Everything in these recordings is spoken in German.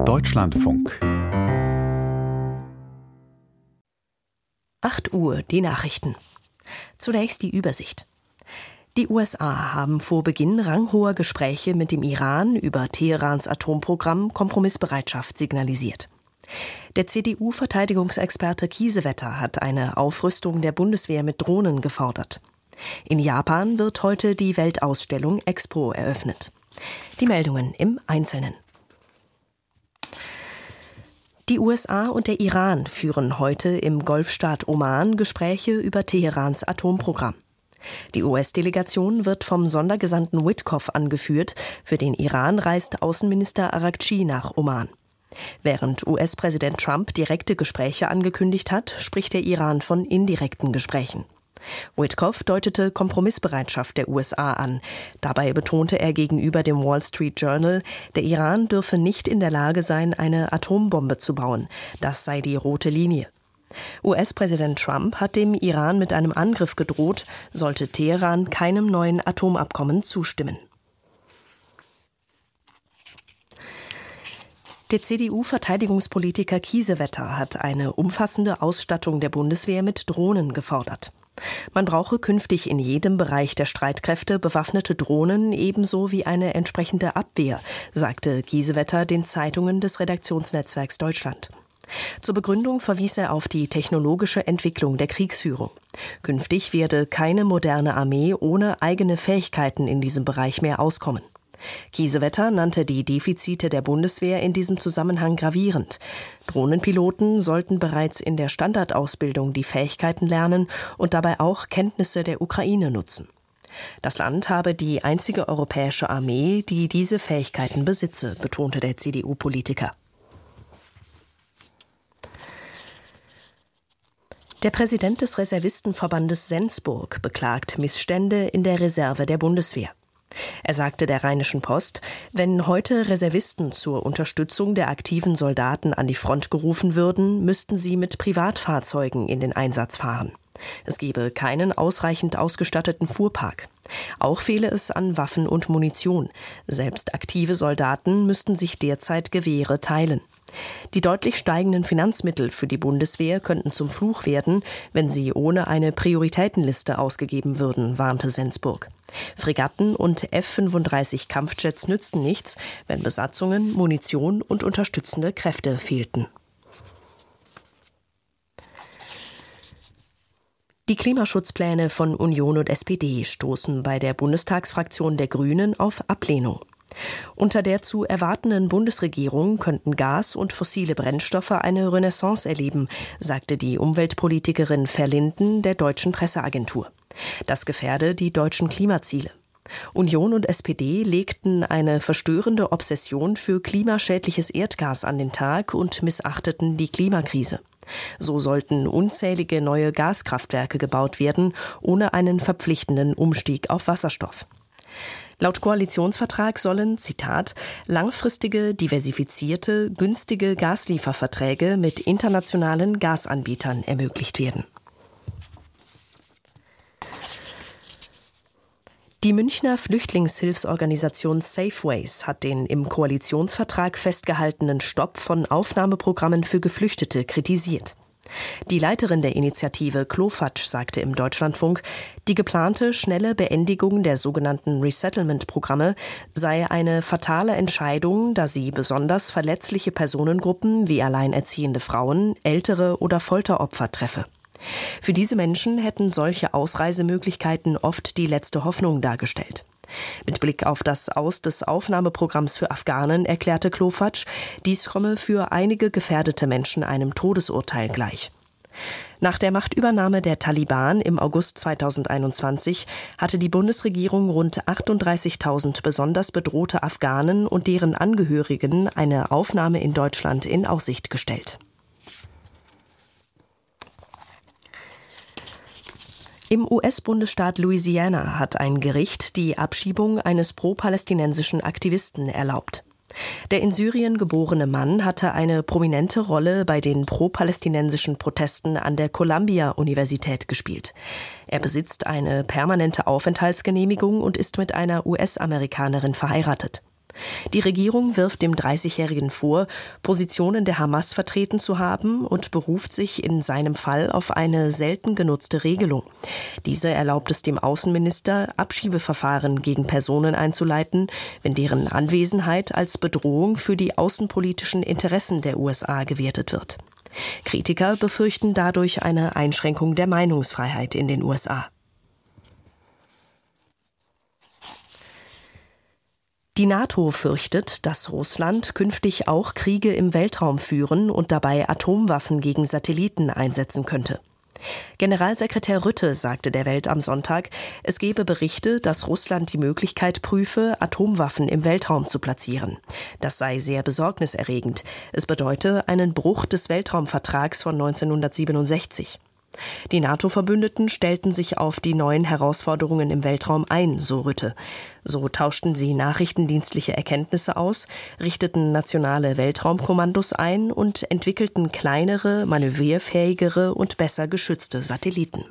Deutschlandfunk. 8 Uhr, die Nachrichten. Zunächst die Übersicht. Die USA haben vor Beginn ranghoher Gespräche mit dem Iran über Teherans Atomprogramm Kompromissbereitschaft signalisiert. Der CDU-Verteidigungsexperte Kiesewetter hat eine Aufrüstung der Bundeswehr mit Drohnen gefordert. In Japan wird heute die Weltausstellung Expo eröffnet. Die Meldungen im Einzelnen. Die USA und der Iran führen heute im Golfstaat Oman Gespräche über Teherans Atomprogramm. Die US-Delegation wird vom Sondergesandten Witkoff angeführt. Für den Iran reist Außenminister Araghchi nach Oman. Während US-Präsident Trump direkte Gespräche angekündigt hat, spricht der Iran von indirekten Gesprächen. Witkoff deutete Kompromissbereitschaft der USA an. Dabei betonte er gegenüber dem Wall Street Journal, der Iran dürfe nicht in der Lage sein, eine Atombombe zu bauen. Das sei die rote Linie. US-Präsident Trump hat dem Iran mit einem Angriff gedroht, sollte Teheran keinem neuen Atomabkommen zustimmen. Der CDU-Verteidigungspolitiker Kiesewetter hat eine umfassende Ausstattung der Bundeswehr mit Drohnen gefordert. Man brauche künftig in jedem Bereich der Streitkräfte bewaffnete Drohnen ebenso wie eine entsprechende Abwehr, sagte Kiesewetter den Zeitungen des Redaktionsnetzwerks Deutschland. Zur Begründung verwies er auf die technologische Entwicklung der Kriegsführung. Künftig werde keine moderne Armee ohne eigene Fähigkeiten in diesem Bereich mehr auskommen. Kiesewetter nannte die Defizite der Bundeswehr in diesem Zusammenhang gravierend. Drohnenpiloten sollten bereits in der Standardausbildung die Fähigkeiten lernen und dabei auch Kenntnisse der Ukraine nutzen. Das Land habe die einzige europäische Armee, die diese Fähigkeiten besitze, betonte der CDU-Politiker. Der Präsident des Reservistenverbandes Sensburg beklagt Missstände in der Reserve der Bundeswehr. Er sagte der Rheinischen Post, wenn heute Reservisten zur Unterstützung der aktiven Soldaten an die Front gerufen würden, müssten sie mit Privatfahrzeugen in den Einsatz fahren. Es gebe keinen ausreichend ausgestatteten Fuhrpark. Auch fehle es an Waffen und Munition. Selbst aktive Soldaten müssten sich derzeit Gewehre teilen. Die deutlich steigenden Finanzmittel für die Bundeswehr könnten zum Fluch werden, wenn sie ohne eine Prioritätenliste ausgegeben würden, warnte Sensburg. Fregatten und F-35 Kampfjets nützten nichts, wenn Besatzungen, Munition und unterstützende Kräfte fehlten. Die Klimaschutzpläne von Union und SPD stoßen bei der Bundestagsfraktion der Grünen auf Ablehnung. Unter der zu erwartenden Bundesregierung könnten Gas und fossile Brennstoffe eine Renaissance erleben, sagte die Umweltpolitikerin Verlinden der Deutschen Presseagentur. Das gefährde die deutschen Klimaziele. Union und SPD legten eine verstörende Obsession für klimaschädliches Erdgas an den Tag und missachteten die Klimakrise. So sollten unzählige neue Gaskraftwerke gebaut werden, ohne einen verpflichtenden Umstieg auf Wasserstoff. Laut Koalitionsvertrag sollen, Zitat, langfristige, diversifizierte, günstige Gaslieferverträge mit internationalen Gasanbietern ermöglicht werden. Die Münchner Flüchtlingshilfsorganisation Safeways hat den im Koalitionsvertrag festgehaltenen Stopp von Aufnahmeprogrammen für Geflüchtete kritisiert. Die Leiterin der Initiative Klofatsch sagte im Deutschlandfunk, die geplante schnelle Beendigung der sogenannten Resettlement-Programme sei eine fatale Entscheidung, da sie besonders verletzliche Personengruppen wie alleinerziehende Frauen, ältere oder Folteropfer treffe. Für diese Menschen hätten solche Ausreisemöglichkeiten oft die letzte Hoffnung dargestellt. Mit Blick auf das Aus des Aufnahmeprogramms für Afghanen erklärte Klofatsch, dies komme für einige gefährdete Menschen einem Todesurteil gleich. Nach der Machtübernahme der Taliban im August 2021 hatte die Bundesregierung rund 38.000 besonders bedrohte Afghanen und deren Angehörigen eine Aufnahme in Deutschland in Aussicht gestellt. Im US-Bundesstaat Louisiana hat ein Gericht die Abschiebung eines pro-palästinensischen Aktivisten erlaubt. Der in Syrien geborene Mann hatte eine prominente Rolle bei den pro-palästinensischen Protesten an der Columbia-Universität gespielt. Er besitzt eine permanente Aufenthaltsgenehmigung und ist mit einer US-Amerikanerin verheiratet. Die Regierung wirft dem 30-Jährigen vor, Positionen der Hamas vertreten zu haben und beruft sich in seinem Fall auf eine selten genutzte Regelung. Diese erlaubt es dem Außenminister, Abschiebeverfahren gegen Personen einzuleiten, wenn deren Anwesenheit als Bedrohung für die außenpolitischen Interessen der USA gewertet wird. Kritiker befürchten dadurch eine Einschränkung der Meinungsfreiheit in den USA. Die NATO fürchtet, dass Russland künftig auch Kriege im Weltraum führen und dabei Atomwaffen gegen Satelliten einsetzen könnte. Generalsekretär Rutte sagte der Welt am Sonntag, es gebe Berichte, dass Russland die Möglichkeit prüfe, Atomwaffen im Weltraum zu platzieren. Das sei sehr besorgniserregend. Es bedeute einen Bruch des Weltraumvertrags von 1967. Die NATO-Verbündeten stellten sich auf die neuen Herausforderungen im Weltraum ein, so Rutte. So tauschten sie nachrichtendienstliche Erkenntnisse aus, richteten nationale Weltraumkommandos ein und entwickelten kleinere, manövrierfähigere und besser geschützte Satelliten.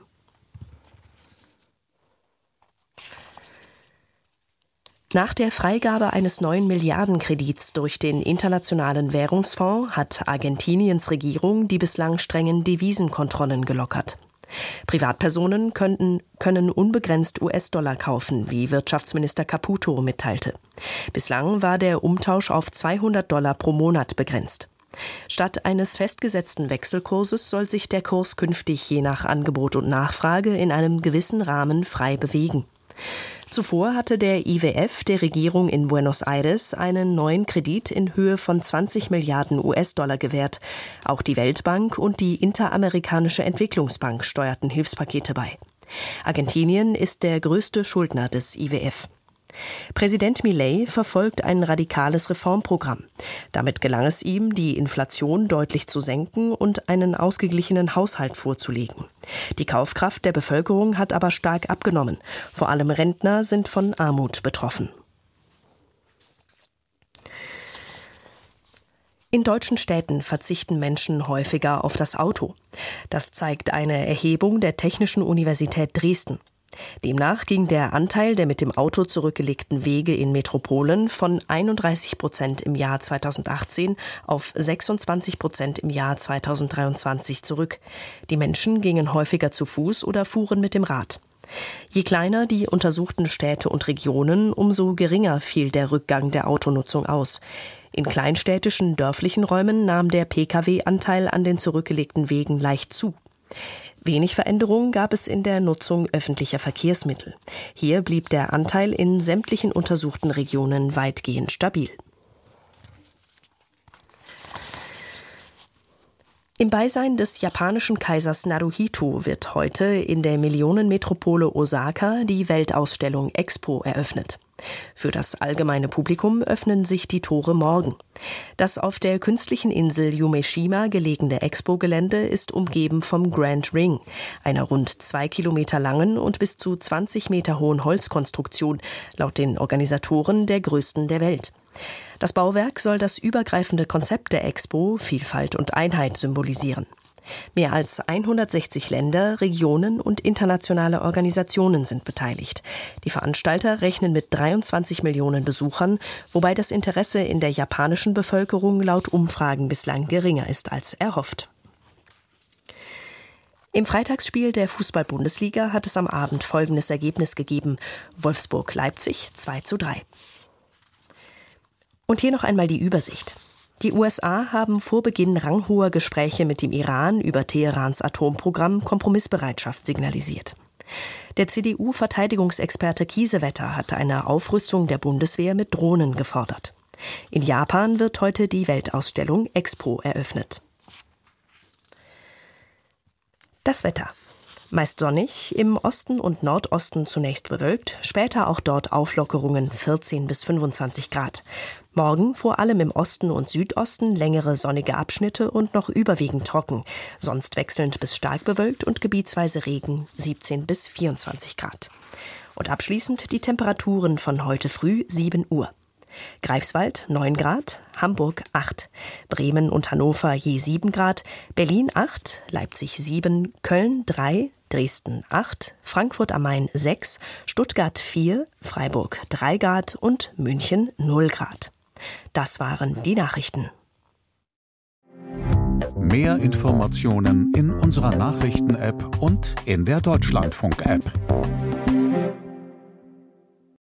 Nach der Freigabe eines neuen Milliardenkredits durch den Internationalen Währungsfonds hat Argentiniens Regierung die bislang strengen Devisenkontrollen gelockert. Privatpersonen können unbegrenzt US-Dollar kaufen, wie Wirtschaftsminister Caputo mitteilte. Bislang war der Umtausch auf $200 pro Monat begrenzt. Statt eines festgesetzten Wechselkurses soll sich der Kurs künftig je nach Angebot und Nachfrage in einem gewissen Rahmen frei bewegen. Zuvor hatte der IWF der Regierung in Buenos Aires einen neuen Kredit in Höhe von 20 Milliarden US-Dollar gewährt. Auch die Weltbank und die Interamerikanische Entwicklungsbank steuerten Hilfspakete bei. Argentinien ist der größte Schuldner des IWF. Präsident Milei verfolgt ein radikales Reformprogramm. Damit gelang es ihm, die Inflation deutlich zu senken und einen ausgeglichenen Haushalt vorzulegen. Die Kaufkraft der Bevölkerung hat aber stark abgenommen. Vor allem Rentner sind von Armut betroffen. In deutschen Städten verzichten Menschen häufiger auf das Auto. Das zeigt eine Erhebung der Technischen Universität Dresden. Demnach ging der Anteil der mit dem Auto zurückgelegten Wege in Metropolen von 31% im Jahr 2018 auf 26% im Jahr 2023 zurück. Die Menschen gingen häufiger zu Fuß oder fuhren mit dem Rad. Je kleiner die untersuchten Städte und Regionen, umso geringer fiel der Rückgang der Autonutzung aus. In kleinstädtischen, dörflichen Räumen nahm der Pkw-Anteil an den zurückgelegten Wegen leicht zu. Wenig Veränderung gab es in der Nutzung öffentlicher Verkehrsmittel. Hier blieb der Anteil in sämtlichen untersuchten Regionen weitgehend stabil. Im Beisein des japanischen Kaisers Naruhito wird heute in der Millionenmetropole Osaka die Weltausstellung Expo eröffnet. Für das allgemeine Publikum öffnen sich die Tore morgen. Das auf der künstlichen Insel Yumeshima gelegene Expo-Gelände ist umgeben vom Grand Ring, einer rund 2 Kilometer langen und bis zu 20 Meter hohen Holzkonstruktion, laut den Organisatoren der größten der Welt. Das Bauwerk soll das übergreifende Konzept der Expo, Vielfalt und Einheit, symbolisieren. Mehr als 160 Länder, Regionen und internationale Organisationen sind beteiligt. Die Veranstalter rechnen mit 23 Millionen Besuchern, wobei das Interesse in der japanischen Bevölkerung laut Umfragen bislang geringer ist als erhofft. Im Freitagsspiel der Fußball-Bundesliga hat es am Abend folgendes Ergebnis gegeben: Wolfsburg-Leipzig 2:3. Und hier noch einmal die Übersicht. Die USA haben vor Beginn ranghoher Gespräche mit dem Iran über Teherans Atomprogramm Kompromissbereitschaft signalisiert. Der CDU-Verteidigungsexperte Kiesewetter hat eine Aufrüstung der Bundeswehr mit Drohnen gefordert. In Japan wird heute die Weltausstellung Expo eröffnet. Das Wetter. Meist sonnig, im Osten und Nordosten zunächst bewölkt, später auch dort Auflockerungen 14 bis 25 Grad. Morgen vor allem im Osten und Südosten längere sonnige Abschnitte und noch überwiegend trocken, sonst wechselnd bis stark bewölkt und gebietsweise Regen 17 bis 24 Grad. Und abschließend die Temperaturen von heute früh 7 Uhr. Greifswald 9 Grad, Hamburg 8, Bremen und Hannover je 7 Grad, Berlin 8, Leipzig 7, Köln 3, Dresden 8, Frankfurt am Main 6, Stuttgart 4, Freiburg 3 Grad und München 0 Grad. Das waren die Nachrichten. Mehr Informationen in unserer Nachrichten-App und in der Deutschlandfunk-App.